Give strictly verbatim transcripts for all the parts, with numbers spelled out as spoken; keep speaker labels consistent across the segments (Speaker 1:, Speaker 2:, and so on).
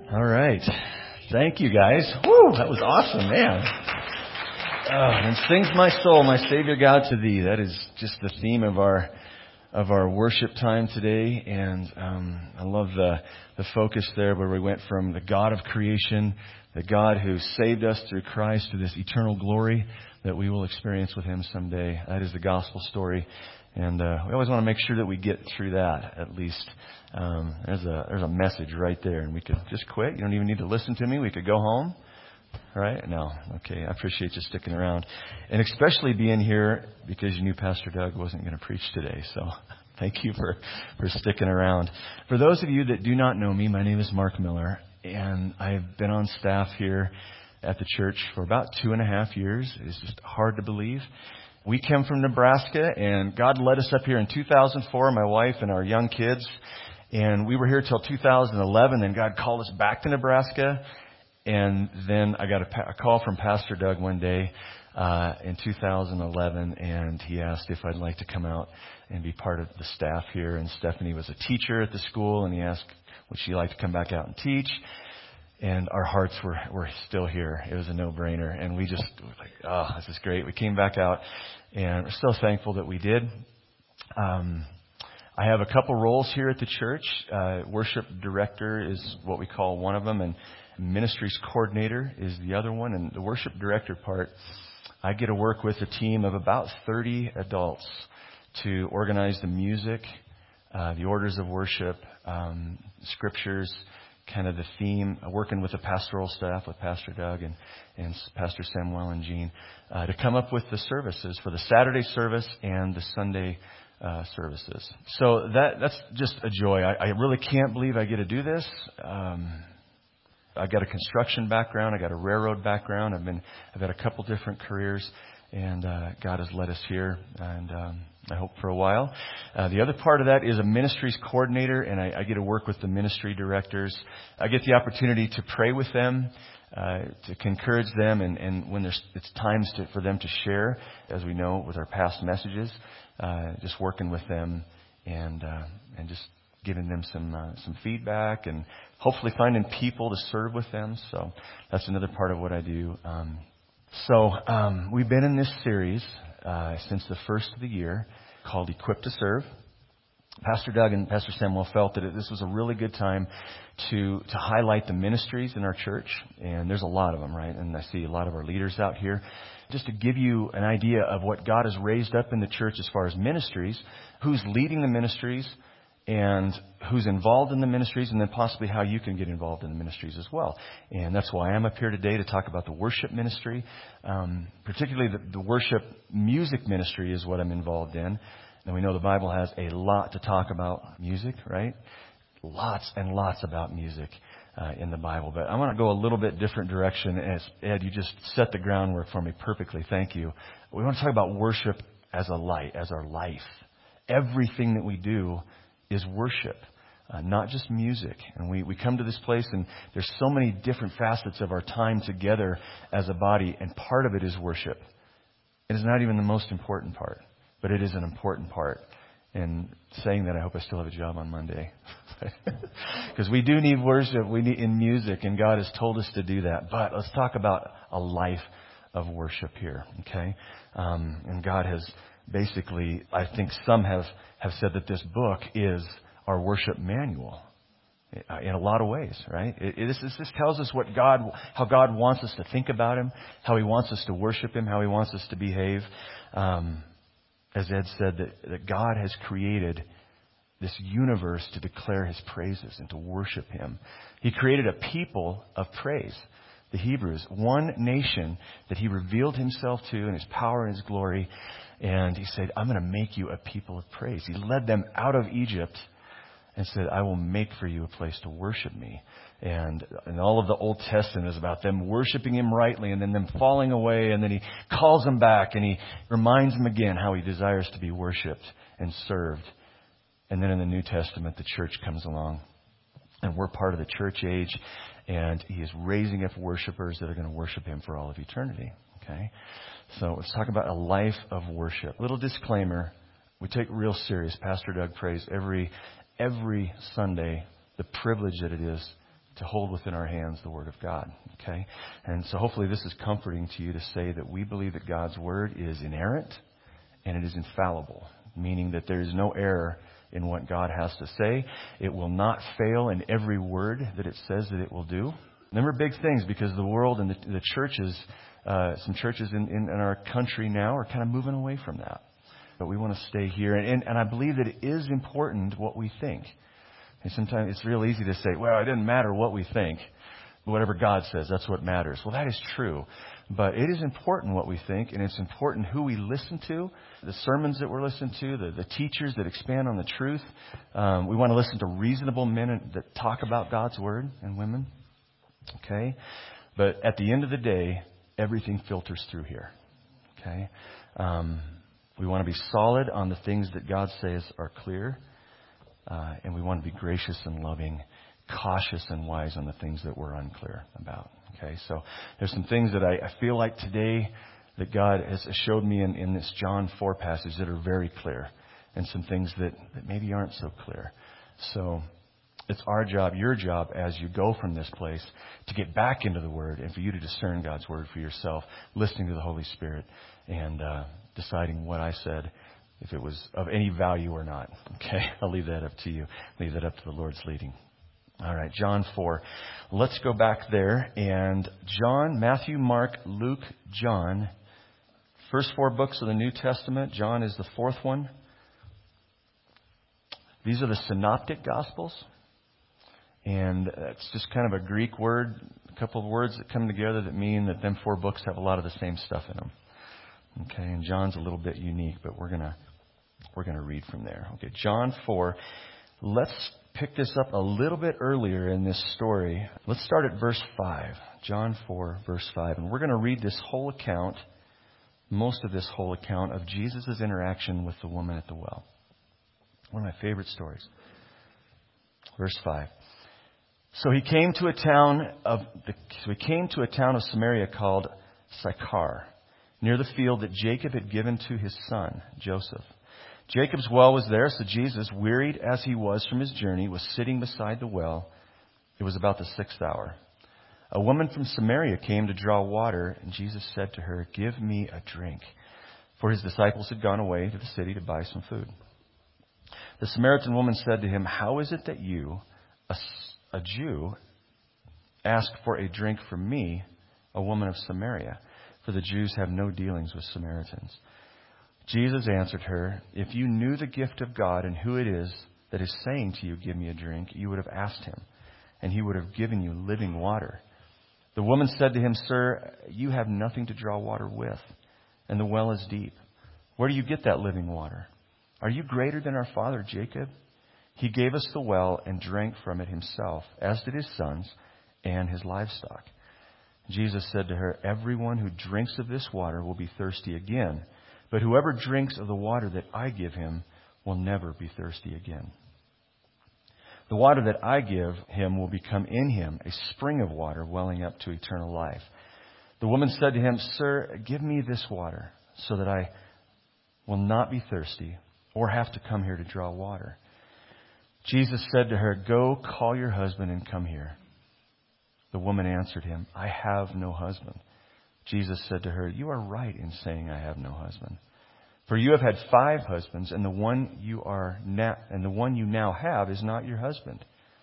Speaker 1: All right. Thank you, guys. Woo, that was awesome, man. Oh, and sings my soul, my Savior God, to thee. That is just the theme of our of our worship time today. And um, I love the, the focus there where we went from the God of creation, the God who saved us through Christ, to this eternal glory that we will experience with Him someday. That is the gospel story. And uh, we always want to make sure that we get through that, at least. Um, there's a there's a message right there, and we could just quit. You don't even need to listen to me. We could go home. All right? No. Okay. I appreciate you sticking around. And especially being here because you knew Pastor Doug wasn't going to preach today. So thank you for, for sticking around. For those of you that do not know me, my name is Mark Miller, and I've been on staff here at the church for about two and a half years. It's just hard to believe. We came from Nebraska, and God led us up here in two thousand four, my wife and our young kids. And we were here till two thousand eleven, then God called us back to Nebraska. And then I got a, pa- a call from Pastor Doug one day uh, in two thousand eleven, and he asked if I'd like to come out and be part of the staff here. And Stephanie was a teacher at the school, and he asked would she like to come back out and teach. And our hearts were, were still here. It was a no-brainer. And we just were like, oh, this is great. We came back out, and we're so thankful that we did. Um, I have a couple roles here at the church. Uh, worship director is what we call one of them, and ministries coordinator is the other one. And the worship director part, I get to work with a team of about thirty adults to organize the music, uh, the orders of worship, um, scriptures, kind of the theme, uh, working with the pastoral staff, with Pastor Doug and, and Pastor Samuel and Jean, uh, to come up with the services for the Saturday service and the Sunday uh, services. So that that's just a joy. I, I really can't believe I get to do this. Um, I've got a construction background. I got a railroad background. I've been I've had a couple different careers, and uh, God has led us here, and um, I hope for a while. Uh, the other part of that is a ministries coordinator, and I, I get to work with the ministry directors. I get the opportunity to pray with them, uh, to encourage them, and, and when there's it's times to, for them to share, as we know with our past messages, uh, just working with them and uh, and just giving them some uh, some feedback, and hopefully finding people to serve with them. So that's another part of what I do. Um, so um, we've been in this series uh, since the first of the year called Equipped to Serve. Pastor Doug and Pastor Samuel felt that this was a really good time to to highlight the ministries in our church, and there's a lot of them, right? And I see a lot of our leaders out here. Just to give you an idea of what God has raised up in the church as far as ministries, who's leading the ministries, and who's involved in the ministries, and then possibly how you can get involved in the ministries as well. And that's why I'm up here today to talk about the worship ministry. Um, particularly the, the worship music ministry is what I'm involved in. And we know the Bible has a lot to talk about music, right? Lots and lots about music uh, in the Bible. But I want to go a little bit different direction. As Ed, you just set the groundwork for me perfectly. Thank you. We want to talk about worship as a light, as our life. Everything that we do is worship, uh, not just music. And we, we come to this place, and there's so many different facets of our time together as a body, and part of it is worship. It is not even the most important part, but it is an important part. And saying that, I hope I still have a job on Monday. Because we do need worship, we need in music, and God has told us to do that. But let's talk about a life of worship here, okay? Um, and God has basically, I think some have, have said that this book is our worship manual in a lot of ways, right? It, it, this, this tells us what God, how God wants us to think about Him, how He wants us to worship Him, how He wants us to behave. Um, as Ed said, that, that God has created this universe to declare His praises and to worship Him. He created a people of praise. The Hebrews, one nation that He revealed Himself to in His power and His glory. And He said, I'm going to make you a people of praise. He led them out of Egypt and said, I will make for you a place to worship me. And, and all of the Old Testament is about them worshiping Him rightly and then them falling away. And then He calls them back and He reminds them again how He desires to be worshiped and served. And then in the New Testament, the church comes along. And we're part of the church age. And He is raising up worshipers that are going to worship Him for all of eternity. Okay? So let's talk about a life of worship. Little disclaimer. We take it real serious. Pastor Doug prays every every Sunday the privilege that it is to hold within our hands the Word of God. Okay? And so hopefully this is comforting to you to say that we believe that God's Word is inerrant and it is infallible, meaning that there is no error in what God has to say. It will not fail in every word that it says that it will do. Them are big things because the world and the, the churches, uh, some churches in, in, in our country now are kind of moving away from that. But we want to stay here. And, and I believe that it is important what we think. And sometimes it's real easy to say, well, it doesn't matter what we think. Whatever God says, that's what matters. Well, that is true. But it is important what we think, and it's important who we listen to, the sermons that we're listening to, the, the teachers that expand on the truth. Um, we want to listen to reasonable men that talk about God's Word and women. Okay? But at the end of the day, everything filters through here. Okay? Um, we want to be solid on the things that God says are clear, uh, and we want to be gracious and loving, cautious and wise on the things that we're unclear about. Okay, so there's some things that I, I feel like today that God has showed me in, in this John four passage that are very clear, and some things that, that maybe aren't so clear. So it's our job, your job, as you go from this place, to get back into the Word and for you to discern God's Word for yourself, listening to the Holy Spirit and uh, deciding what I said, if it was of any value or not. Okay, I'll leave that up to you. Leave that up to the Lord's leading. All right, John four. Let's go back there. And John, Matthew, Mark, Luke, John. First four books of the New Testament. John is the fourth one. These are the synoptic Gospels. And it's just kind of a Greek word, a couple of words that come together that mean that them four books have a lot of the same stuff in them. Okay, and John's a little bit unique, but we're gonna we're gonna read from there. Okay, John four. Let's pick this up a little bit earlier in this story. Let's start at verse five. John four, verse five. And we're going to read this whole account, most of this whole account of Jesus' interaction with the woman at the well. One of my favorite stories. Verse five. So he came to a town of the, so he came to a town of Samaria called Sychar, near the field that Jacob had given to his son, Joseph. Jacob's well was there, so Jesus, wearied as he was from his journey, was sitting beside the well. It was about the sixth hour. A woman from Samaria came to draw water, and Jesus said to her, "Give me a drink." For his disciples had gone away to the city to buy some food. The Samaritan woman said to him, "How is it that you, a, a Jew, ask for a drink from me, a woman of Samaria? For the Jews have no dealings with Samaritans." Jesus answered her, "If you knew the gift of God and who it is that is saying to you, 'Give me a drink,' you would have asked him, and he would have given you living water." The woman said to him, "Sir, you have nothing to draw water with, and the well is deep. Where do you get that living water? Are you greater than our father Jacob? He gave us the well and drank from it himself, as did his sons and his livestock." Jesus said to her, "Everyone who drinks of this water will be thirsty again. But whoever drinks of the water that I give him will never be thirsty again. The water that I give him will become in him a spring of water welling up to eternal life." The woman said to him, "Sir, give me this water so that I will not be thirsty or have to come here to draw water." Jesus said to her, "Go, call your husband and come here." The woman answered him, "I have no husband." Jesus said to her, "You are right in saying, 'I have no husband.' For you have had five husbands, and the one you are now, and the one you now have is not your husband.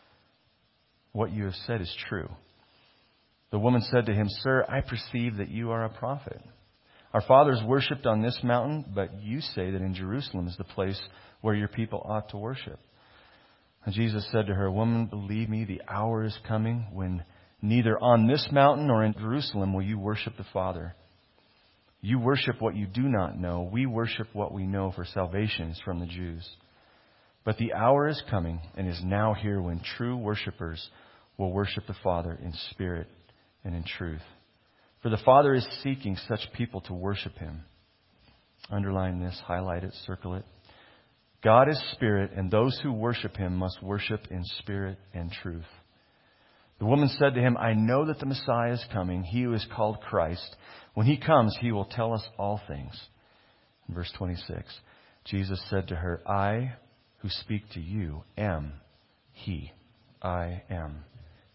Speaker 1: What you have said is true." The woman said to him, "Sir, I perceive that you are a prophet. Our fathers worshipped on this mountain, but you say that in Jerusalem is the place where your people ought to worship." And Jesus said to her, "Woman, believe me, the hour is coming when neither on this mountain nor in Jerusalem will you worship the Father. You worship what you do not know. We worship what we know, for salvation is from the Jews. But the hour is coming and is now here when true worshipers will worship the Father in spirit and in truth. For the Father is seeking such people to worship Him." Underline this, highlight it, circle it. God is spirit, and those who worship Him must worship in spirit and truth. The woman said to him, "I know that the Messiah is coming, He who is called Christ. When He comes, He will tell us all things." In verse twenty-six, Jesus said to her, "I who speak to you am He. I am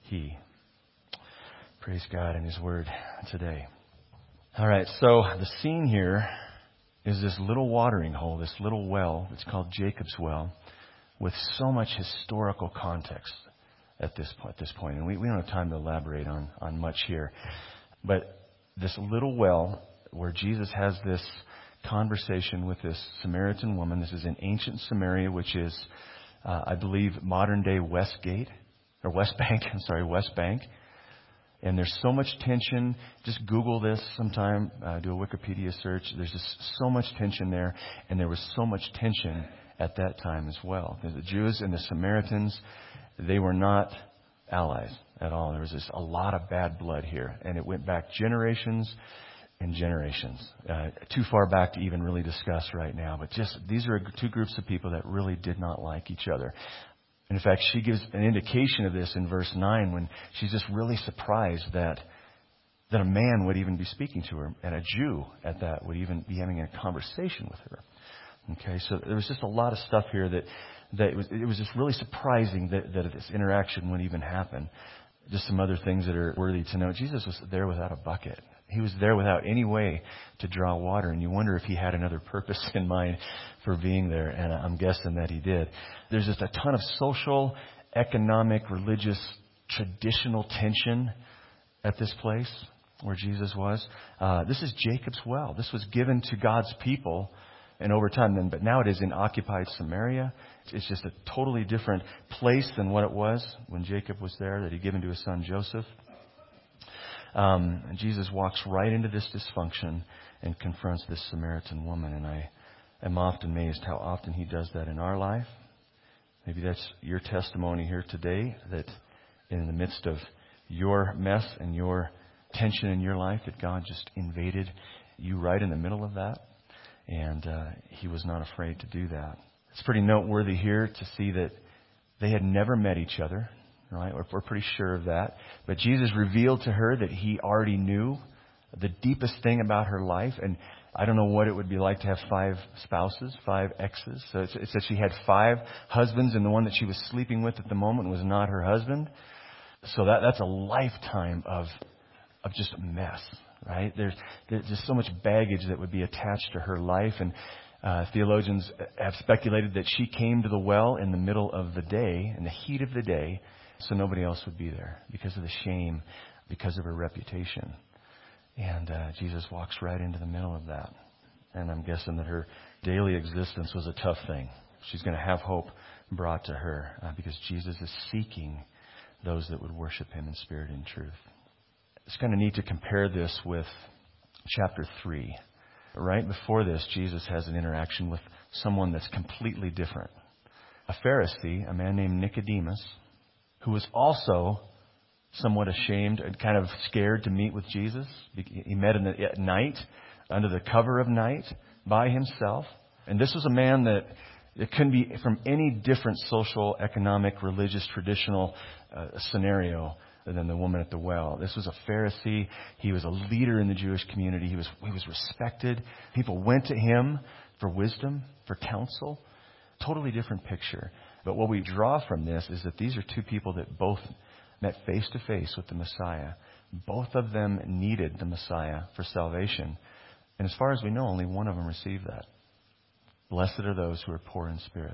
Speaker 1: He. Praise God and His Word today. All right, so the scene here is this little watering hole, this little well. It's called Jacob's Well, with so much historical context at this point. At this point. And we, we don't have time to elaborate on, on much here. But this little well where Jesus has this conversation with this Samaritan woman. This is in ancient Samaria, which is, uh, I believe, modern-day Westgate, or West Bank. I'm sorry, West Bank. And there's so much tension. Just Google this sometime. Uh, do a Wikipedia search. There's just so much tension there. And there was so much tension at that time as well. The Jews and the Samaritans, they were not allies at all. There was just a lot of bad blood here. And it went back generations and generations. Uh, too far back to even really discuss right now. But just these are two groups of people that really did not like each other. And in fact, she gives an indication of this in verse nine when she's just really surprised that that a man would even be speaking to her, and a Jew at that would even be having a conversation with her. Okay, so there was just a lot of stuff here that, that it was, it was just really surprising that, that this interaction would even happen. Just some other things that are worthy to know. Jesus was there without a bucket. He was there without any way to draw water, and you wonder if he had another purpose in mind for being there, and I'm guessing that he did. There's just a ton of social, economic, religious, traditional tension at this place where Jesus was. Uh, this is Jacob's well. This was given to God's people, and over time, then, but now it is in occupied Samaria. It's just a totally different place than what it was when Jacob was there, that he'd given to his son Joseph. Um, and Jesus walks right into this dysfunction and confronts this Samaritan woman. And I am often amazed how often He does that in our life. Maybe that's your testimony here today, that in the midst of your mess and your tension in your life, that God just invaded you right in the middle of that. And uh, He was not afraid to do that. It's pretty noteworthy here to see that they had never met each other. Right? We're pretty sure of that. But Jesus revealed to her that He already knew the deepest thing about her life. And I don't know what it would be like to have five spouses, five exes. So it said she had five husbands, and the one that she was sleeping with at the moment was not her husband. So that that's a lifetime of of just mess, right? There's, there's just so much baggage that would be attached to her life. And uh, theologians have speculated that she came to the well in the middle of the day, in the heat of the day, so nobody else would be there because of the shame, because of her reputation. And uh, Jesus walks right into the middle of that. And I'm guessing that her daily existence was a tough thing. She's going to have hope brought to her uh, because Jesus is seeking those that would worship Him in spirit and truth. It's kind of neat to compare this with chapter three. Right before this, Jesus has an interaction with someone that's completely different. A Pharisee, a man named Nicodemus, who was also somewhat ashamed and kind of scared to meet with Jesus. He met in the, at night, under the cover of night, by himself. And this was a man that it couldn't be from any different social, economic, religious, traditional uh, scenario than the woman at the well. This was a Pharisee. He was a leader in the Jewish community. He was he was respected. People went to him for wisdom, for counsel. Totally different picture. But what we draw from this is that these are two people that both met face to face with the Messiah. Both of them needed the Messiah for salvation. And as far as we know, only one of them received that. Blessed are those who are poor in spirit.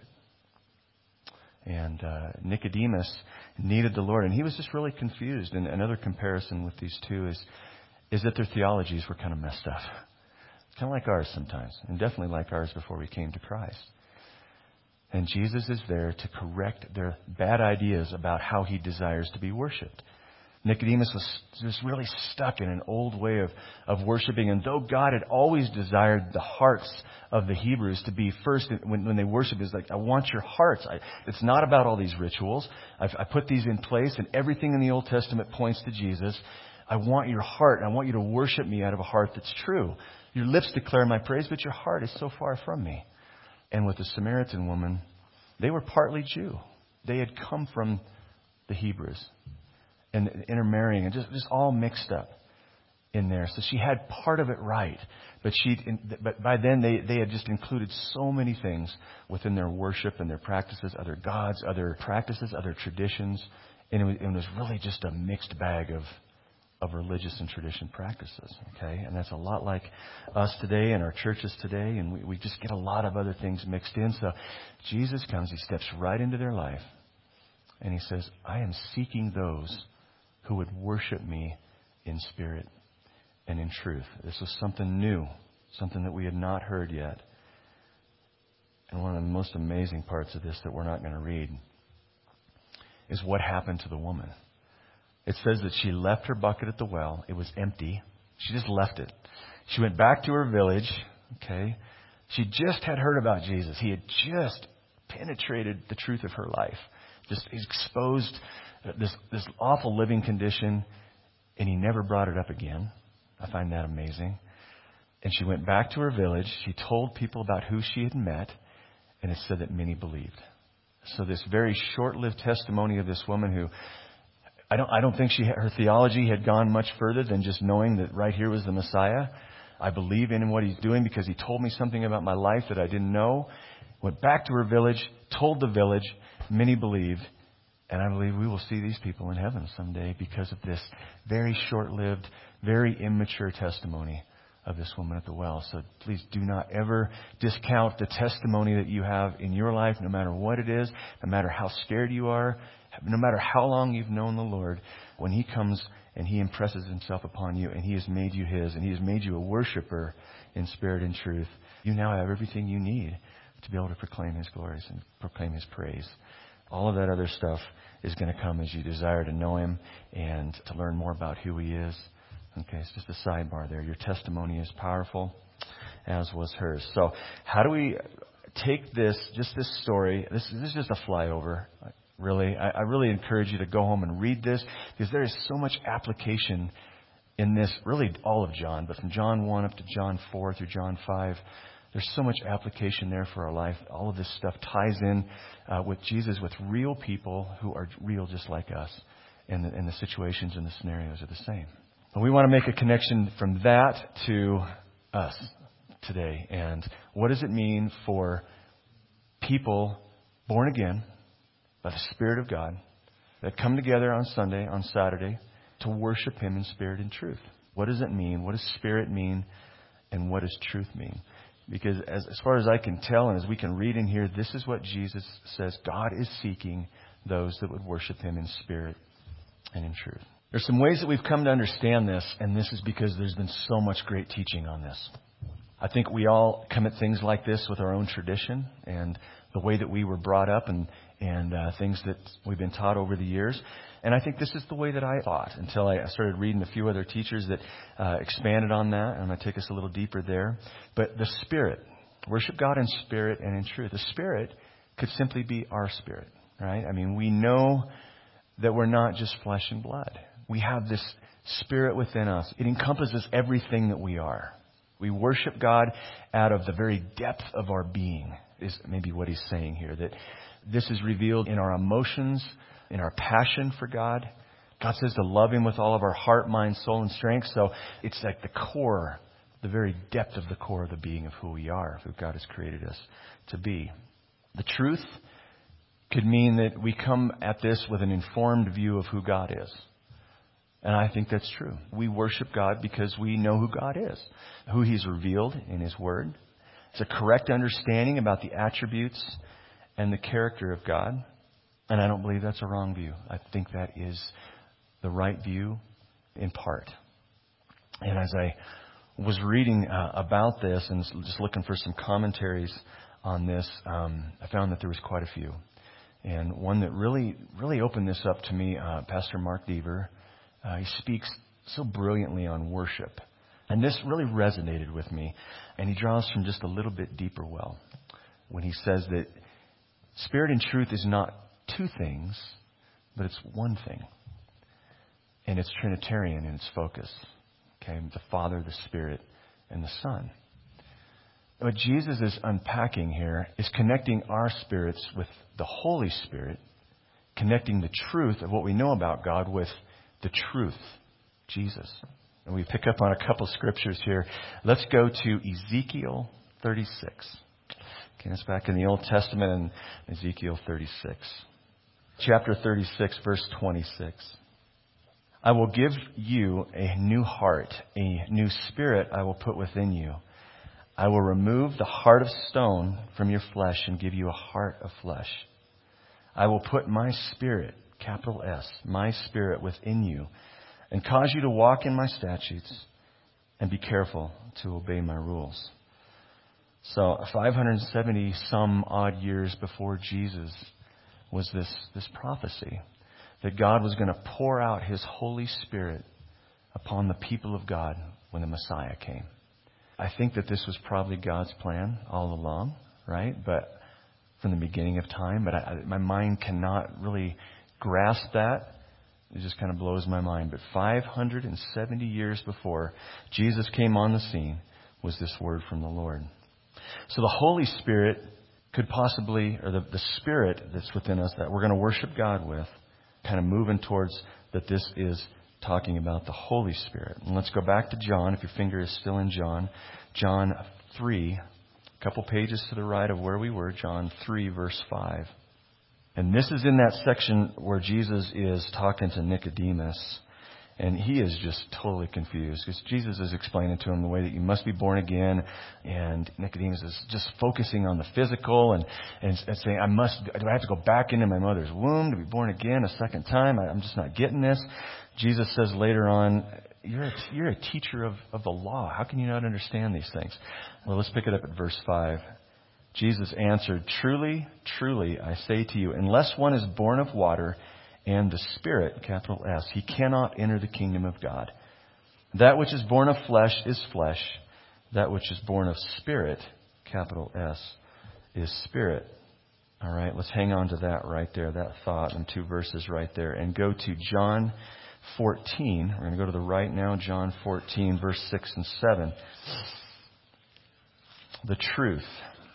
Speaker 1: And uh, Nicodemus needed the Lord, and he was just really confused. And another comparison with these two is, is that their theologies were kind of messed up. Kind of like ours sometimes, and definitely like ours before we came to Christ. And Jesus is there to correct their bad ideas about how He desires to be worshipped. Nicodemus was just really stuck in an old way of, of worshiping. And though God had always desired the hearts of the Hebrews to be first, when, when they worship, is like, I want your hearts. I, it's not about all these rituals. I've, I put these in place, and everything in the Old Testament points to Jesus. I want your heart, and I want you to worship me out of a heart that's true. Your lips declare my praise, but your heart is so far from me. And with the Samaritan woman, they were partly Jew. They had come from the Hebrews. And intermarrying and just, just all mixed up in there. So she had part of it right. But she, but by then they, they had just included so many things within their worship and their practices, other gods, other practices, other traditions. And it was, it was really just a mixed bag of of religious and tradition practices, okay? And that's a lot like us today and our churches today, and we, we just get a lot of other things mixed in. So Jesus comes, he steps right into their life, and he says, I am seeking those who would worship me in spirit and in truth. This was something new, something that we had not heard yet. And one of the most amazing parts of this that we're not going to read is what happened to the woman. It says that she left her bucket at the well. It was empty. She just left it. She went back to her village. Okay. She just had heard about Jesus. He had just penetrated the truth of her life. Just exposed this, this awful living condition, and he never brought it up again. I find that amazing. And she went back to her village. She told people about who she had met, and it said that many believed. So this very short-lived testimony of this woman who I don't, I don't think she, her theology had gone much further than just knowing that right here was the Messiah. I believe in what he's doing because he told me something about my life that I didn't know. Went back to her village, told the village, many believed. And I believe we will see these people in heaven someday because of this very short-lived, very immature testimony of this woman at the well. So please do not ever discount the testimony that you have in your life, no matter what it is, no matter how scared you are, no matter how long you've known the Lord. When he comes and he impresses himself upon you and he has made you his and he has made you a worshiper in spirit and truth, you now have everything you need to be able to proclaim his glories and proclaim his praise. All of that other stuff is going to come as you desire to know him and to learn more about who he is. Okay, it's just a sidebar there. Your testimony is powerful, as was hers. So how do we take this, just this story, this, this is just a flyover, really. I, I really encourage you to go home and read this because there is so much application in this, really all of John, but from John one up to John four through John five. There's so much application there for our life. All of this stuff ties in uh, with Jesus, with real people who are real just like us. And the, and the situations and the scenarios are the same. And we want to make a connection from that to us today. And what does it mean for people born again by the Spirit of God that come together on Sunday, on Saturday, to worship him in spirit and truth? What does it mean? What does spirit mean? And what does truth mean? Because as, as far as I can tell and as we can read in here, this is what Jesus says. God is seeking those that would worship him in spirit and in truth. There's some ways that we've come to understand this, and this is because there's been so much great teaching on this. I think we all come at things like this with our own tradition and the way that we were brought up and, and uh, things that we've been taught over the years. And I think this is the way that I thought until I started reading a few other teachers that uh, expanded on that. And I'm going to take us a little deeper there. But the Spirit, worship God in spirit and in truth. The Spirit could simply be our spirit, right? I mean, we know that we're not just flesh and blood. We have this Spirit within us. It encompasses everything that we are. We worship God out of the very depth of our being, is maybe what he's saying here. That this is revealed in our emotions, in our passion for God. God says to love him with all of our heart, mind, soul, and strength. So it's like the core, the very depth of the core of the being of who we are, who God has created us to be. The truth could mean that we come at this with an informed view of who God is. And I think that's true. We worship God because we know who God is, who he's revealed in his word. It's a correct understanding about the attributes and the character of God. And I don't believe that's a wrong view. I think that is the right view in part. And as I was reading uh, about this and just looking for some commentaries on this, um, I found that there was quite a few. And one that really, really opened this up to me, uh, Pastor Mark Deaver, uh, he speaks so brilliantly on worship. And this really resonated with me. And he draws from just a little bit deeper well when he says that spirit and truth is not two things, but it's one thing. And it's Trinitarian in its focus. Okay, the Father, the Spirit, and the Son. What Jesus is unpacking here is connecting our spirits with the Holy Spirit, connecting the truth of what we know about God with the truth, Jesus. And we pick up on a couple scriptures here. Let's go to Ezekiel thirty-six. Okay, that's back in the Old Testament in Ezekiel thirty-six. chapter thirty-six, verse twenty-six. I will give you a new heart, a new spirit I will put within you. I will remove the heart of stone from your flesh and give you a heart of flesh. I will put my spirit, capital S, my spirit within you and cause you to walk in my statutes and be careful to obey my rules. So five hundred seventy some odd years before Jesus was this, this prophecy that God was going to pour out His Holy Spirit upon the people of God when the Messiah came. I think that this was probably God's plan all along, right? But from the beginning of time, but I, my mind cannot really grasp that. It just kind of blows my mind. But five hundred seventy years before Jesus came on the scene was this word from the Lord. So the Holy Spirit could possibly, or the, the Spirit that's within us that we're going to worship God with, kind of moving towards that this is talking about the Holy Spirit. And let's go back to John, if your finger is still in John. John three, a couple pages to the right of where we were, John three, verse five. And this is in that section where Jesus is talking to Nicodemus. And he is just totally confused because Jesus is explaining to him the way that you must be born again. And Nicodemus is just focusing on the physical and, and, and saying, I must, do I have to go back into my mother's womb to be born again a second time? I, I'm just not getting this. Jesus says later on, you're a, you're a teacher of, of the law. How can you not understand these things? Well, let's pick it up at verse five. Jesus answered, Truly, truly, I say to you, unless one is born of water and the Spirit, capital S, he cannot enter the kingdom of God. That which is born of flesh is flesh. That which is born of Spirit, capital S, is spirit. All right, let's hang on to that right there, that thought, and two verses right there, and go to John fourteen. We're going to go to the right now, John fourteen, verse six and seven. The truth.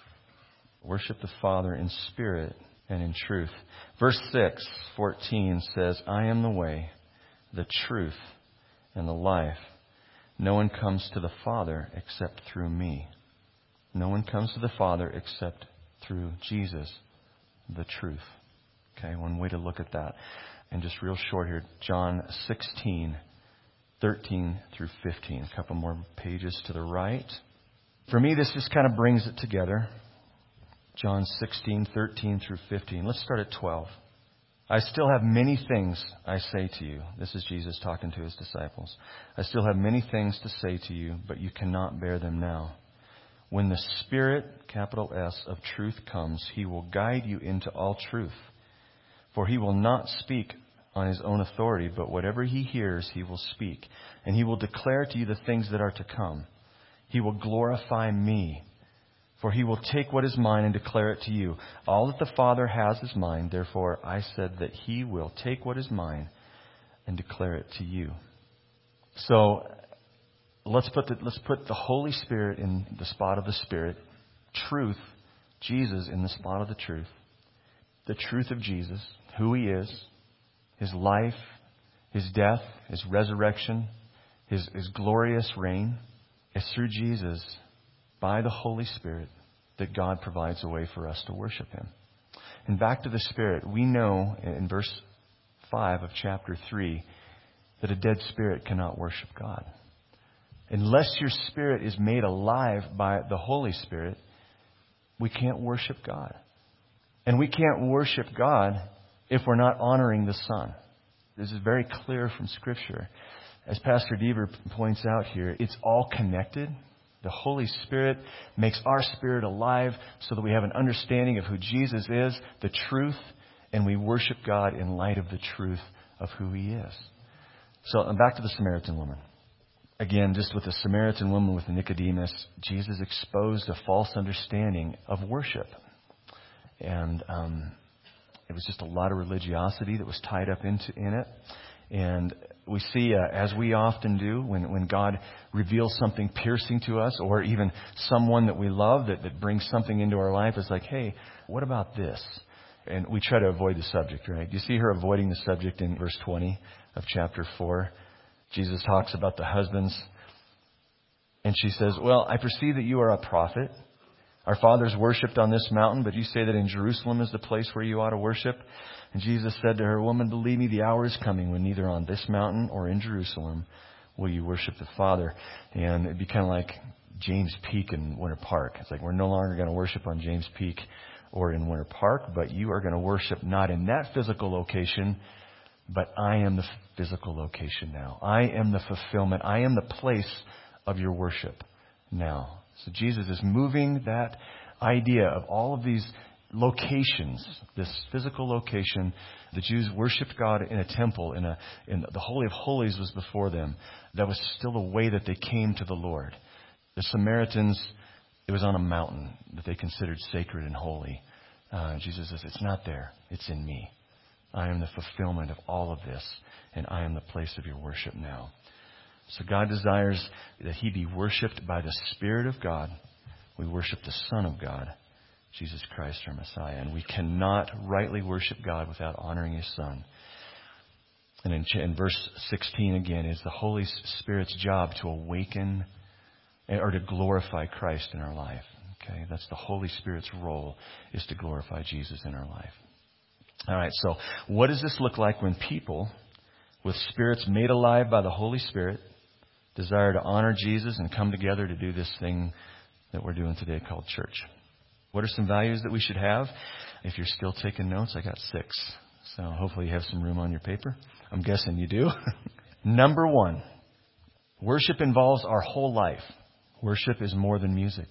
Speaker 1: Worship the Father in spirit and in truth. Verse six, fourteen says, I am the way, the truth, and the life. No one comes to the Father except through me. No one comes to the Father except through Jesus, the truth. Okay, one way to look at that. And just real short here, John sixteen, thirteen through fifteen. A couple more pages to the right. For me, this just kind of brings it together. John sixteen, thirteen through fifteen. Let's start at twelve. I still have many things I say to you. This is Jesus talking to his disciples. I still have many things to say to you, but you cannot bear them now. When the Spirit, capital S, of truth comes, He will guide you into all truth. For He will not speak on His own authority, but whatever He hears, He will speak. And He will declare to you the things that are to come. He will glorify me. For He will take what is mine and declare it to you. All that the Father has is mine. Therefore, I said that He will take what is mine and declare it to you. So, let's put the, let's put the Holy Spirit in the spot of the Spirit. Truth, Jesus in the spot of the truth. The truth of Jesus, who He is, His life, His death, His resurrection, His, His glorious reign. It's through Jesus, by the Holy Spirit, that God provides a way for us to worship Him. And back to the Spirit, we know in verse five of chapter three that a dead spirit cannot worship God. Unless your spirit is made alive by the Holy Spirit, we can't worship God. And we can't worship God if we're not honoring the Son. This is very clear from Scripture. As Pastor Deaver points out here, it's all connected. The Holy Spirit makes our spirit alive so that we have an understanding of who Jesus is, the truth, and we worship God in light of the truth of who He is. So, I'm back to the Samaritan woman. Again, just with the Samaritan woman with Nicodemus, Jesus exposed a false understanding of worship. And um, it was just a lot of religiosity that was tied up into in it. And we see, uh, as we often do, when, when God reveals something piercing to us, or even someone that we love that, that brings something into our life, it's like, hey, what about this? And we try to avoid the subject, right? Do you see her avoiding the subject in verse twenty of chapter four? Jesus talks about the husbands. And she says, well, I perceive that you are a prophet. Our fathers worshipped on this mountain, but you say that in Jerusalem is the place where you ought to worship. And Jesus said to her, Woman, believe me, the hour is coming when neither on this mountain or in Jerusalem will you worship the Father. And it'd be kind of like James Peak in Winter Park. It's like we're no longer going to worship on James Peak or in Winter Park, but you are going to worship not in that physical location, but I am the physical location now. I am the fulfillment. I am the place of your worship now. So Jesus is moving that idea of all of these locations, this physical location. The Jews worshipped God in a temple, in a in the Holy of Holies was before them. That was still the way that they came to the Lord. The Samaritans, it was on a mountain that they considered sacred and holy. Uh, Jesus says, it's not there. It's in me. I am the fulfillment of all of this, and I am the place of your worship now. So God desires that he be worshipped by the Spirit of God. We worship the Son of God, Jesus Christ, our Messiah. And we cannot rightly worship God without honoring his Son. And in, in verse sixteen again, is the Holy Spirit's job to awaken or to glorify Christ in our life. Okay, that's the Holy Spirit's role, is to glorify Jesus in our life. All right, so what does this look like when people with spirits made alive by the Holy Spirit desire to honor Jesus and come together to do this thing that we're doing today called church? What are some values that we should have? If you're still taking notes, I got six. So hopefully you have some room on your paper. I'm guessing you do. Number one, worship involves our whole life. Worship is more than music.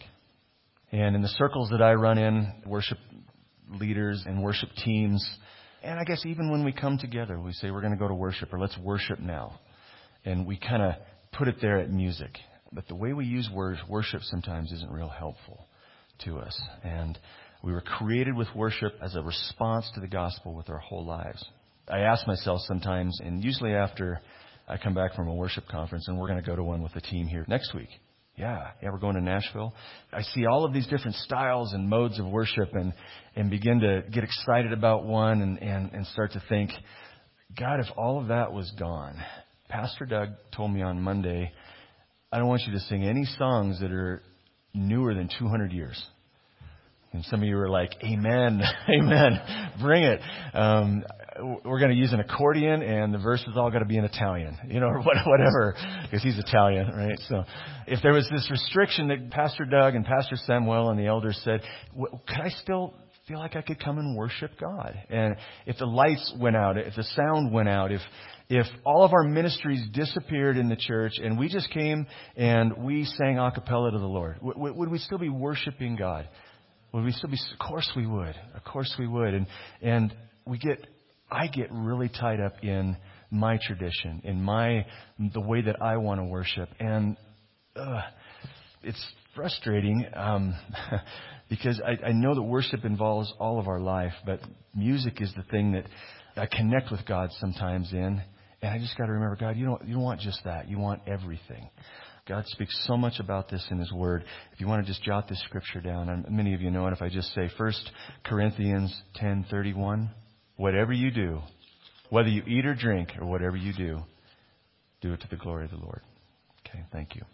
Speaker 1: And in the circles that I run in, worship leaders and worship teams, and I guess even when we come together, we say we're going to go to worship, or let's worship now. And we kind of put it there at music. But the way we use worship sometimes isn't real helpful to us. And we were created with worship as a response to the gospel with our whole lives. I ask myself sometimes, and usually after I come back from a worship conference, and we're going to go to one with the team here next week. Yeah, yeah, we're going to Nashville. I see all of these different styles and modes of worship and, and begin to get excited about one and, and, and start to think, God, if all of that was gone. Pastor Doug told me on Monday, I don't want you to sing any songs that are newer than two hundred years. And some of you were like, amen, amen, bring it. Um, we're going to use an accordion, and the verses all got to be in Italian, you know, or whatever, because he's Italian, right? So if there was this restriction that Pastor Doug and Pastor Samuel and the elders said, could I still feel like I could come and worship God? And if the lights went out, if the sound went out, if if all of our ministries disappeared in the church and we just came and we sang a cappella to the Lord, w- would we still be worshiping God? Would we still be? Of course we would. Of course we would. And and we get, I get really tied up in my tradition, in my the way that I want to worship, and uh, it's frustrating um, because I, I know that worship involves all of our life, but music is the thing that I connect with God sometimes in, and I just got to remember, God, you don't you don't want just that. You want everything. God speaks so much about this in His Word. If you want to just jot this scripture down, and many of you know it, if I just say First Corinthians ten thirty-one, whatever you do, whether you eat or drink or whatever you do, do it to the glory of the Lord. Okay, thank you.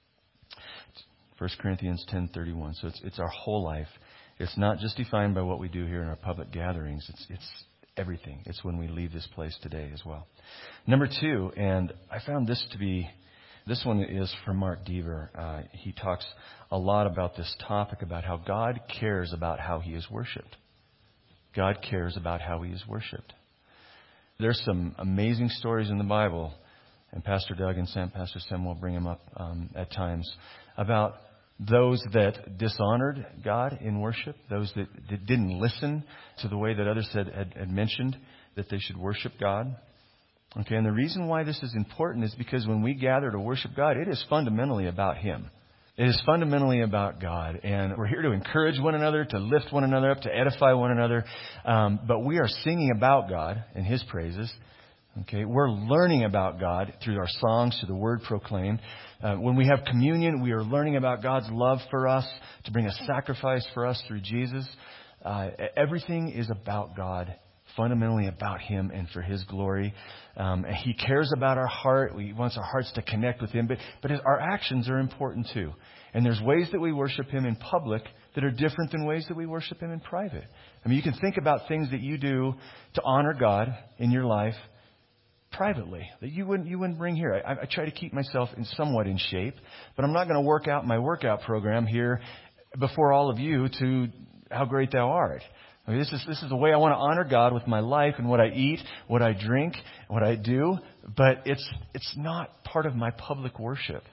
Speaker 1: First Corinthians ten thirty-one. So it's it's our whole life. It's not just defined by what we do here in our public gatherings. It's it's everything. It's when we leave this place today as well. Number two, and I found this to be, this one is from Mark Deaver. Uh, he talks a lot about this topic, about how God cares about how He is worshipped. God cares about how He is worshipped. There's some amazing stories in the Bible, and Pastor Doug and Sam, Pastor Sam will bring them up um, at times, about those that dishonored God in worship, those that, that didn't listen to the way that others had, had, had mentioned that they should worship God. Okay, and the reason why this is important is because when we gather to worship God, it is fundamentally about Him. It is fundamentally about God. And we're here to encourage one another, to lift one another up, to edify one another. Um, but we are singing about God and His praises. Okay, we're learning about God through our songs, through the word proclaimed. Uh, when we have communion, we are learning about God's love for us, to bring a sacrifice for us through Jesus. Uh, everything is about God fundamentally about Him and for His glory. Um, and He cares about our heart. He wants our hearts to connect with Him. But, but our actions are important too. And there's ways that we worship Him in public that are different than ways that we worship Him in private. I mean, you can think about things that you do to honor God in your life privately that you wouldn't you wouldn't bring here. I, I try to keep myself in somewhat in shape, but I'm not going to work out my workout program here before all of you to how great thou art. I mean, this is this is the way I want to honor God with my life and what I eat, what I drink, what I do. But it's it's not part of my public worship.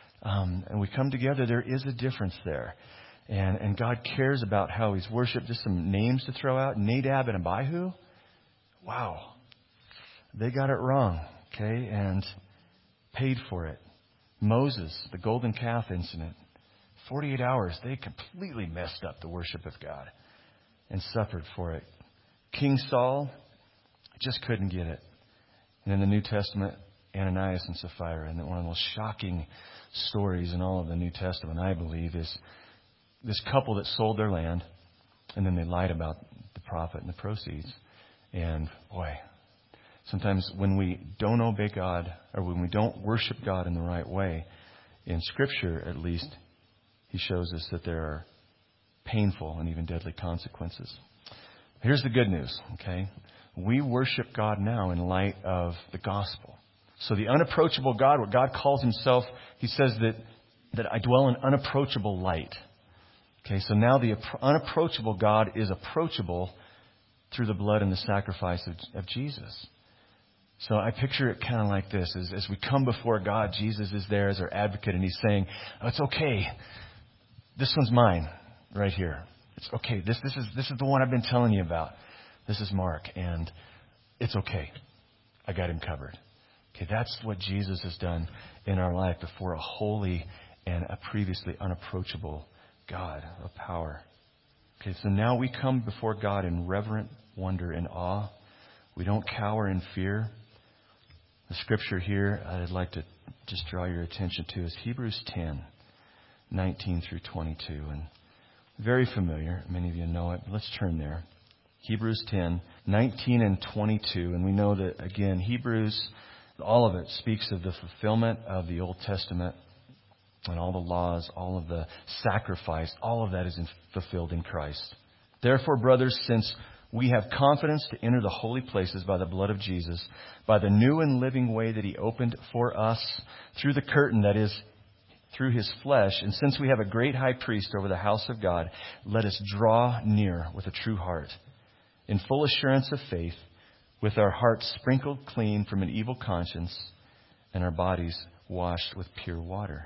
Speaker 1: Um, and we come together. There is a difference there, and and God cares about how He's worshipped. Just some names to throw out: Nadab and Abihu. Wow. They got it wrong, okay, and paid for it. Moses, the golden calf incident, forty-eight hours, they completely messed up the worship of God and suffered for it. King Saul just couldn't get it. And in the New Testament, Ananias and Sapphira, and one of the most shocking stories in all of the New Testament, I believe, is this couple that sold their land, and then they lied about the profit and the proceeds. And boy, sometimes when we don't obey God, or when we don't worship God in the right way, in Scripture at least, He shows us that there are painful and even deadly consequences. Here's the good news, okay? We worship God now in light of the gospel. So the unapproachable God, what God calls Himself, He says that, that I dwell in unapproachable light. Okay, so now the unapproachable God is approachable through the blood and the sacrifice of, of Jesus. So I picture it kind of like this. As, as we come before God, Jesus is there as our advocate, and He's saying, oh, it's okay. This one's mine right here. It's okay. This, this is, this is the one I've been telling you about. This is Mark, and it's okay. I got him covered. Okay, that's what Jesus has done in our life before a holy and a previously unapproachable God of power. Okay, so now we come before God in reverent wonder and awe. We don't cower in fear. The scripture here I'd like to just draw your attention to is Hebrews ten, nineteen through twenty-two. And very familiar. Many of you know it. But let's turn there. Hebrews ten, nineteen and twenty-two. And we know that, again, Hebrews, all of it speaks of the fulfillment of the Old Testament and all the laws, all of the sacrifice, all of that is in, fulfilled in Christ. Therefore, brothers, since we have confidence to enter the holy places by the blood of Jesus, by the new and living way that He opened for us through the curtain, that is, through His flesh. And since we have a great high priest over the house of God, let us draw near with a true heart, in full assurance of faith, with our hearts sprinkled clean from an evil conscience and our bodies washed with pure water.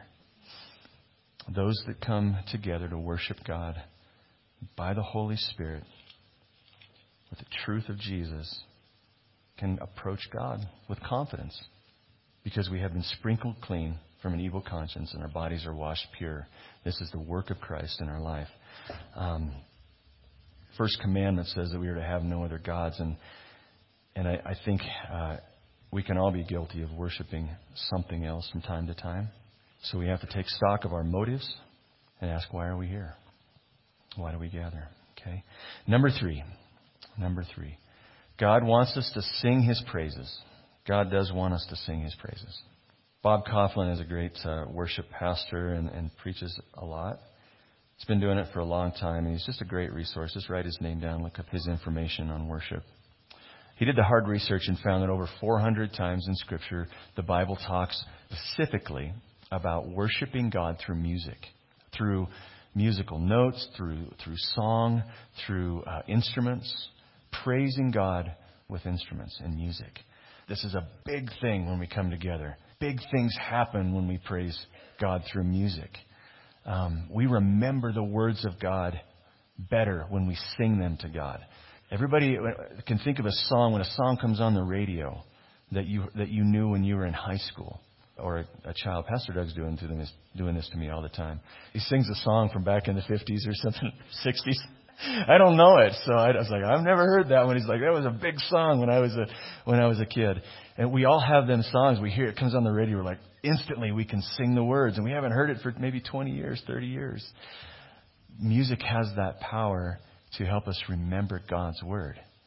Speaker 1: Those that come together to worship God by the Holy Spirit with the truth of Jesus can approach God with confidence because we have been sprinkled clean from an evil conscience and our bodies are washed pure. This is the work of Christ in our life. Um, First commandment says that we are to have no other gods, and and I, I think uh, we can all be guilty of worshiping something else from time to time. So we have to take stock of our motives and ask, why are we here? Why do we gather? Okay. Number three. Number three. God wants us to sing His praises. God does want us to sing His praises. Bob Coughlin is a great uh, worship pastor and, and preaches a lot. He's been doing it for a long time, and he's just a great resource. Just write his name down, look up his information on worship. He did the hard research and found that over four hundred times in Scripture, the Bible talks specifically about worshiping God through music, through musical notes, through through song, through uh, instruments, praising God with instruments and music. This is a big thing when we come together. Big things happen when we praise God through music. Um, we remember the words of God better when we sing them to God. Everybody can think of a song when a song comes on the radio that you that you knew when you were in high school or a, a child. Pastor Doug's doing to this, doing this to me all the time. He sings a song from back in the fifties or something, sixties. I don't know it, so I was like, I've never heard that one. He's like, that was a big song when I was a when I was a kid. And we all have them songs. We hear it comes on the radio. We're like, instantly we can sing the words, and we haven't heard it for maybe twenty years, thirty years. Music has that power to help us remember God's word.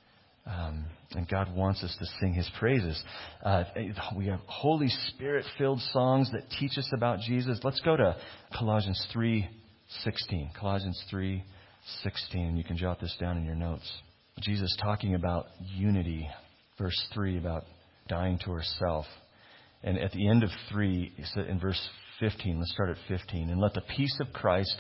Speaker 1: Um, and God wants us to sing his praises. Uh, we have Holy Spirit-filled songs that teach us about Jesus. Let's go to Colossians three sixteen. Colossians three sixteen. You can jot this down in your notes. Jesus talking about unity. Verse three, about dying to ourself. And at the end of three, in verse fifteen, let's start at fifteen. And let the peace of Christ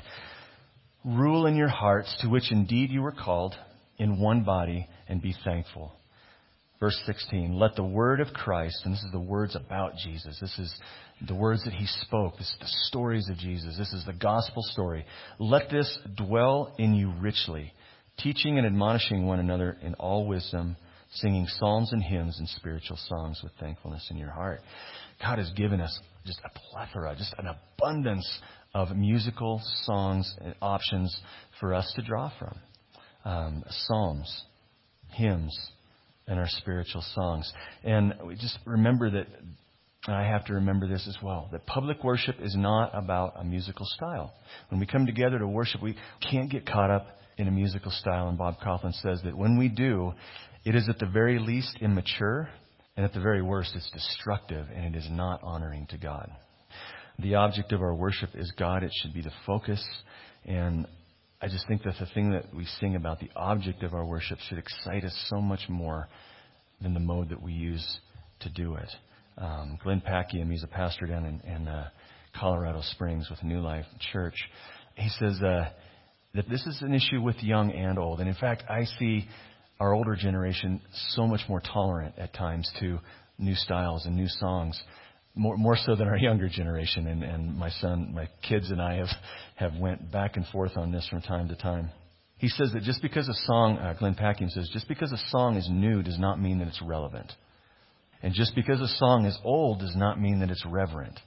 Speaker 1: rule in your hearts, to which indeed you were called, in one body, and be thankful. Verse sixteen, let the word of Christ, and this is the words about Jesus. This is the words that he spoke. This is the stories of Jesus. This is the gospel story. Let this dwell in you richly, teaching and admonishing one another in all wisdom, singing psalms and hymns and spiritual songs with thankfulness in your heart. God has given us just a plethora, just an abundance of musical songs and options for us to draw from. Um, psalms, hymns, and our spiritual songs. And we just remember that, and I have to remember this as well, that public worship is not about a musical style. When we come together to worship, we can't get caught up in a musical style. And Bob Kauflin says that when we do, it is at the very least immature, and at the very worst, it's destructive, and it is not honoring to God. The object of our worship is God. It should be the focus. And I just think that the thing that we sing about, the object of our worship, should excite us so much more than the mode that we use to do it. Um, Glenn Packiam, he's a pastor down in, in uh, Colorado Springs with New Life Church. He says uh, that this is an issue with young and old. And in fact, I see our older generation so much more tolerant at times to new styles and new songs, more more so than our younger generation. And, and my son, my kids and I have, have went back and forth on this from time to time. He says that just because a song, uh, Glenn Packiam says, just because a song is new does not mean that it's relevant. And just because a song is old does not mean that it's reverent.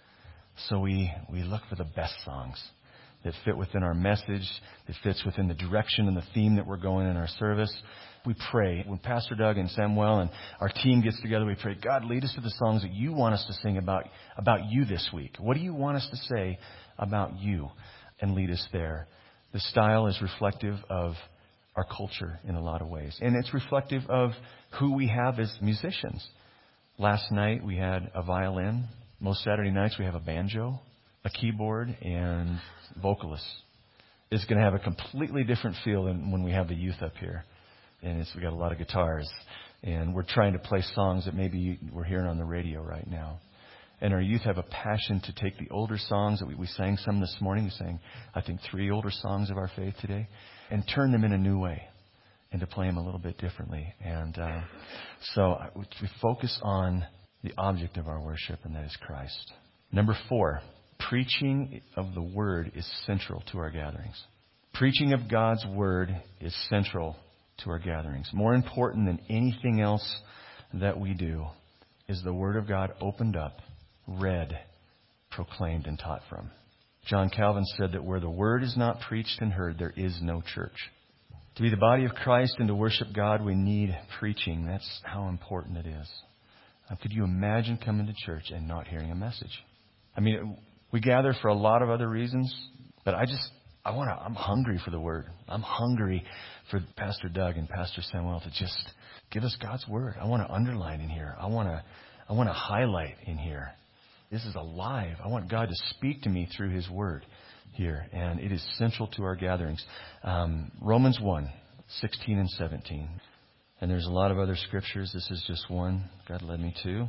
Speaker 1: So we, we look for the best songs that fit within our message, that fits within the direction and the theme that we're going in our service. We pray. When Pastor Doug and Samuel and our team gets together, we pray, God, lead us to the songs that you want us to sing about, about you this week. What do you want us to say about you? And lead us there. The style is reflective of our culture in a lot of ways. And it's reflective of who we have as musicians. Last night we had a violin. Most Saturday nights we have a banjo, a keyboard, and vocalists. It's going to have a completely different feel than when we have the youth up here. And it's, we got a lot of guitars. And we're trying to play songs that maybe we're hearing on the radio right now. And our youth have a passion to take the older songs that we, we sang some this morning. We sang, I think, three older songs of our faith today, and turn them in a new way and to play them a little bit differently. And uh, so we focus on the object of our worship, and that is Christ. Number four, preaching of the Word is central to our gatherings. Preaching of God's Word is central to our gatherings. More important than anything else that we do is the Word of God opened up, read, proclaimed, and taught from. John Calvin said that where the Word is not preached and heard, there is no church. To be the body of Christ and to worship God, we need preaching. That's how important it is. Uh, could you imagine coming to church and not hearing a message? I mean, we gather for a lot of other reasons, but I just, I want to, I'm hungry for the Word. I'm hungry for Pastor Doug and Pastor Samuel to just give us God's Word. I want to underline in here. I want to, I want to highlight in here. This is alive. I want God to speak to me through His Word here, and it is central to our gatherings. Um, Romans one, sixteen and seventeen. And there's a lot of other scriptures. This is just one God led me to.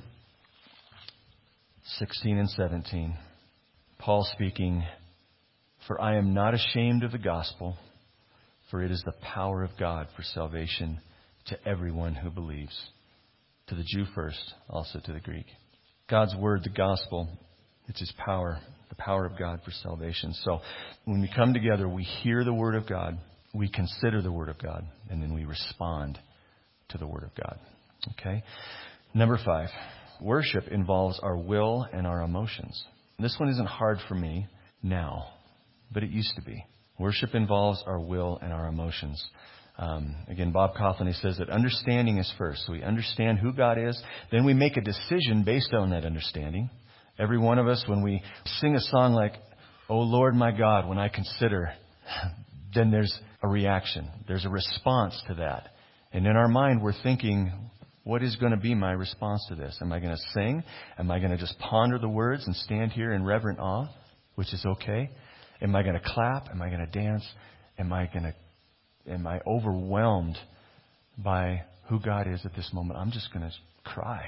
Speaker 1: sixteen and seventeen. Paul speaking, "For I am not ashamed of the gospel, for it is the power of God for salvation to everyone who believes, to the Jew first, also to the Greek." God's word, the gospel, it's His power, the power of God for salvation. So when we come together, we hear the word of God, we consider the word of God, and then we respond to the word of God. Okay? Number five, worship involves our will and our emotions. This one isn't hard for me now, but it used to be. Worship involves our will and our emotions. Um, again, Bob Kauflin, he says that understanding is first. So we understand who God is. Then we make a decision based on that understanding. Every one of us, when we sing a song like, "Oh Lord, my God," when I consider, then there's a reaction. There's a response to that. And in our mind, we're thinking, what is going to be my response to this? Am I going to sing? Am I going to just ponder the words and stand here in reverent awe, which is okay? Am I going to clap? Am I going to dance? Am I going to, am I overwhelmed by who God is at this moment? I'm just going to cry.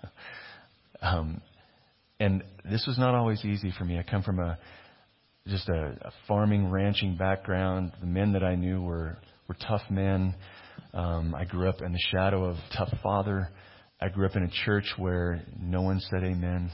Speaker 1: um, and this was not always easy for me. I come from a, just a, a farming, ranching background. The men that I knew were, were tough men. Um, I grew up in the shadow of a tough father. I grew up in a church where no one said amen.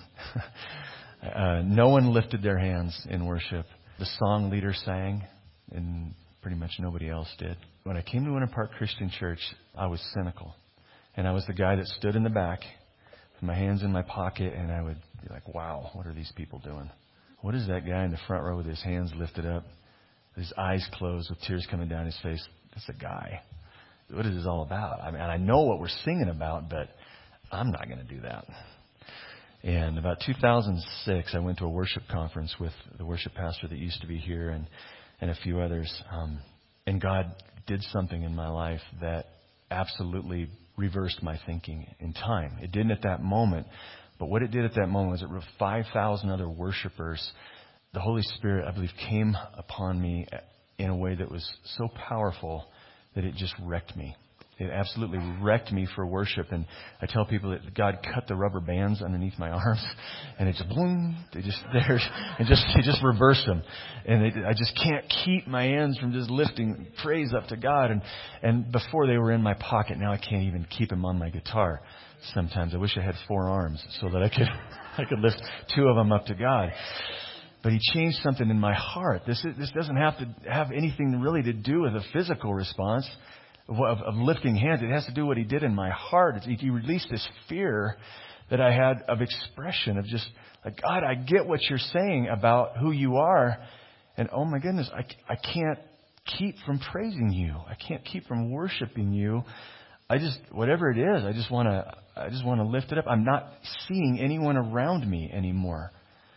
Speaker 1: uh, no one lifted their hands in worship. The song leader sang, and pretty much nobody else did. When I came to Winter Park Christian Church, I was cynical. And I was the guy that stood in the back with my hands in my pocket, and I would be like, wow, what are these people doing? What is that guy in the front row with his hands lifted up, his eyes closed with tears coming down his face? That's a guy. What is this all about? I mean, I know what we're singing about, but I'm not going to do that. And about two thousand six, I went to a worship conference with the worship pastor that used to be here and, and a few others. Um, and God did something in my life that absolutely reversed my thinking in time. It didn't at that moment, but what it did at that moment was it with five thousand other worshipers, the Holy Spirit, I believe, came upon me in a way that was so powerful that it just wrecked me. It absolutely wrecked me for worship. And I tell people that God cut the rubber bands underneath my arms, and it just boom, they just there, and just it just reversed them. And it, I just can't keep my hands from just lifting praise up to God. And and before they were in my pocket, now I can't even keep them on my guitar. Sometimes I wish I had four arms so that I could I could lift two of them up to God. But He changed something in my heart. This is, this doesn't have to have anything really to do with a physical response of, of lifting hands. It has to do with what He did in my heart. It's, he released this fear that I had of expression, of just like, God, I get what you're saying about who you are. And oh my goodness, I, I can't keep from praising you. I can't keep from worshiping you. I just, whatever it is, I just want to, I just want to lift it up. I'm not seeing anyone around me anymore.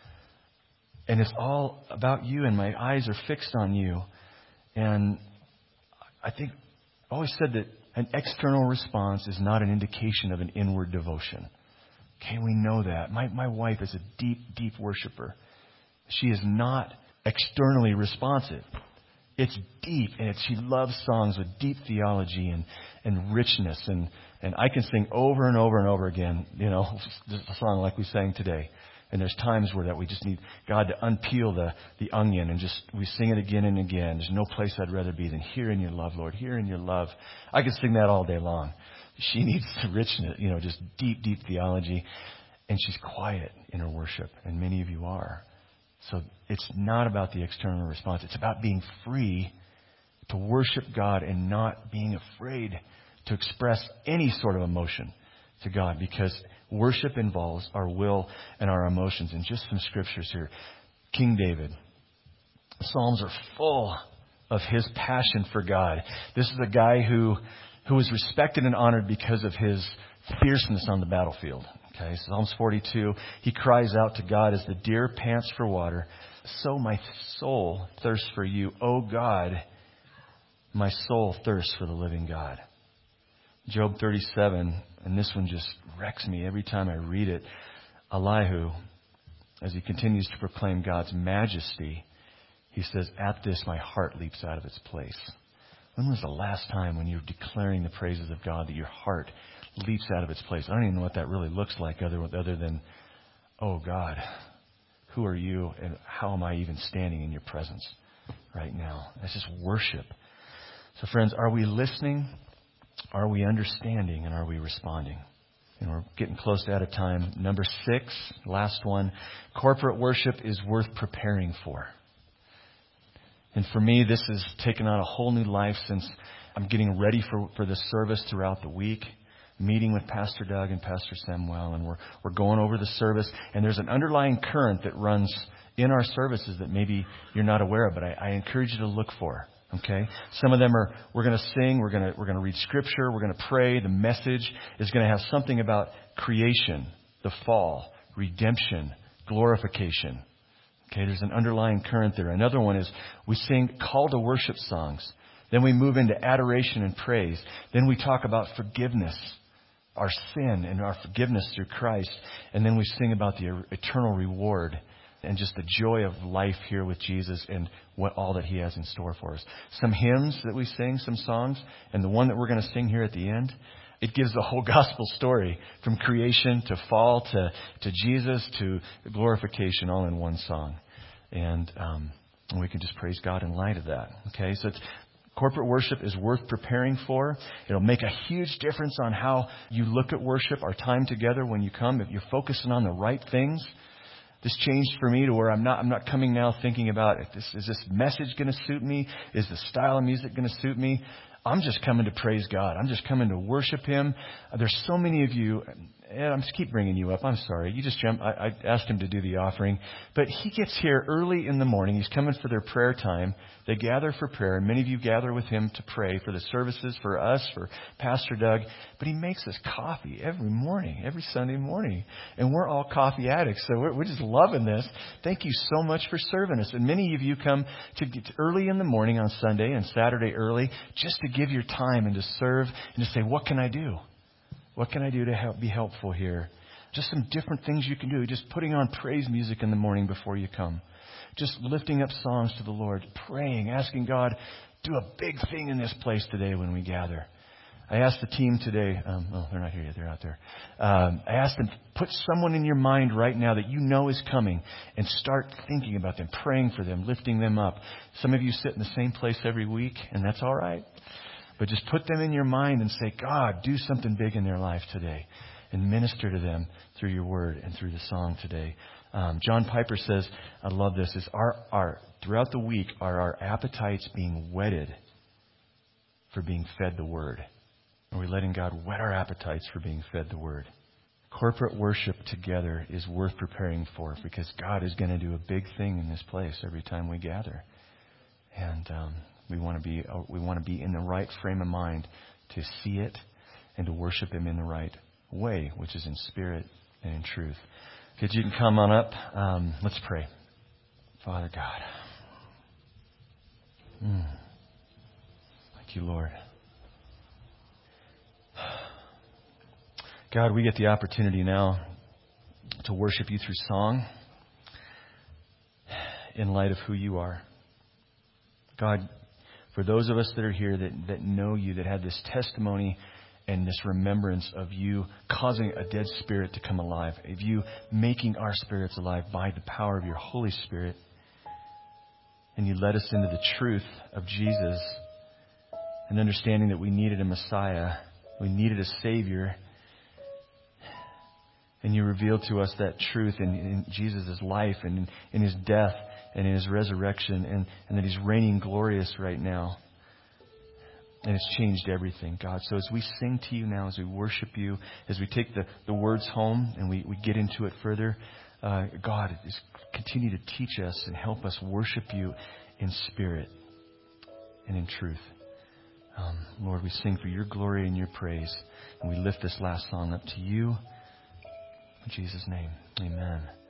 Speaker 1: And it's all about you, and my eyes are fixed on you. And I think I always said that an external response is not an indication of an inward devotion. Okay, we know that. My my wife is a deep, deep worshiper. She is not externally responsive. It's deep, and it's, she loves songs with deep theology and, and richness. And, and I can sing over and over and over again, you know, a song like we sang today. And there's times where that we just need God to unpeel the, the onion and just we sing it again and again. There's no place I'd rather be than here in your love, Lord, here in your love. I could sing that all day long. She needs the richness, you know, just deep, deep theology. And she's quiet in her worship. And many of you are. So it's not about the external response. It's about being free to worship God and not being afraid to express any sort of emotion to God, because worship involves our will and our emotions. And just some scriptures here. King David. The Psalms are full of his passion for God. This is a guy who, who was respected and honored because of his fierceness on the battlefield. Okay, Psalms forty-two, he cries out to God as the deer pants for water. So my soul thirsts for you. O God, my soul thirsts for the living God. Job thirty-seven, and this one just wrecks me every time I read it. Elihu, as he continues to proclaim God's majesty, he says, at this my heart leaps out of its place. When was the last time when you were declaring the praises of God that your heart leaps out of its place? I don't even know what that really looks like other, other than, oh God, who are you and how am I even standing in your presence right now? That's just worship. So friends, are we listening? Are we understanding? And are we responding? And we're getting close to out of time. Number six, last one. Corporate worship is worth preparing for. And for me, this has taken on a whole new life since I'm getting ready for, for this service throughout the week. Meeting with Pastor Doug and Pastor Samuel, and we're we're going over the service. And there's an underlying current that runs in our services that maybe you're not aware of, but I, I encourage you to look for. Okay, some of them are we're going to sing, we're going to we're going to read Scripture, we're going to pray. The message is going to have something about creation, the fall, redemption, glorification. Okay, there's an underlying current there. Another one is we sing call to worship songs Then we move into adoration and praise. Then we talk about forgiveness, our sin and our forgiveness through Christ. And then we sing about the eternal reward and just the joy of life here with Jesus and what all that He has in store for us. Some hymns that we sing, some songs, and the one that we're going to sing here at the end, it gives the whole gospel story from creation to fall to, to Jesus to glorification all in one song. And, um, and we can just praise God in light of that. Okay, so it's, corporate worship is worth preparing for. It'll make a huge difference on how you look at worship, our time together when you come. If you're focusing on the right things, this changed for me to where I'm not I'm not coming now thinking about, if this, is this message going to suit me? Is the style of music going to suit me? I'm just coming to praise God. I'm just coming to worship Him. There's so many of you, and I'm just keep bringing you up. I'm sorry. You just jump. I, I asked him to do the offering, but he gets here early in the morning. He's coming for their prayer time. They gather for prayer. Many of you gather with him to pray for the services, for us, for Pastor Doug. But he makes us coffee every morning, every Sunday morning. And we're all coffee addicts, so we're, we're just loving this. Thank you so much for serving us. And many of you come to get early in the morning on Sunday and Saturday early just to give your time and to serve and to say, what can I do? What can I do to help be helpful here? Just some different things you can do. Just putting on praise music in the morning before you come. Just lifting up songs to the Lord, praying, asking God, do a big thing in this place today when we gather. I asked the team today, um, oh, they're not here yet, they're out there. Um, I asked them, put someone in your mind right now that you know is coming and start thinking about them, praying for them, lifting them up. Some of you sit in the same place every week, and that's all right. But just put them in your mind and say, God, do something big in their life today and minister to them through your word and through the song today. Um, John Piper says, I love this, is our, our, throughout the week, are our appetites being whetted for being fed the word? Are we letting God whet our appetites for being fed the word? Corporate worship together is worth preparing for because God is going to do a big thing in this place every time we gather. And um, we want to be we want to be in the right frame of mind to see it and to worship Him in the right way, which is in spirit and in truth. Kids, you can come on up. Um, let's pray. Father God. Mm. Thank you, Lord. God, we get the opportunity now to worship You through song in light of who You are. God, for those of us that are here that, that know You, that have this testimony and this remembrance of You causing a dead spirit to come alive, of You making our spirits alive by the power of Your Holy Spirit, and You led us into the truth of Jesus and understanding that we needed a Messiah, we needed a Savior, and You revealed to us that truth in, in Jesus' life and in, in His death and in His resurrection, and, and that He's reigning glorious right now. And it's changed everything, God. So as we sing to You now, as we worship You, as we take the, the words home and we, we get into it further, uh, God, just continue to teach us and help us worship You in spirit and in truth. Um, Lord, we sing for Your glory and Your praise. And we lift this last song up to You. In Jesus' name, amen.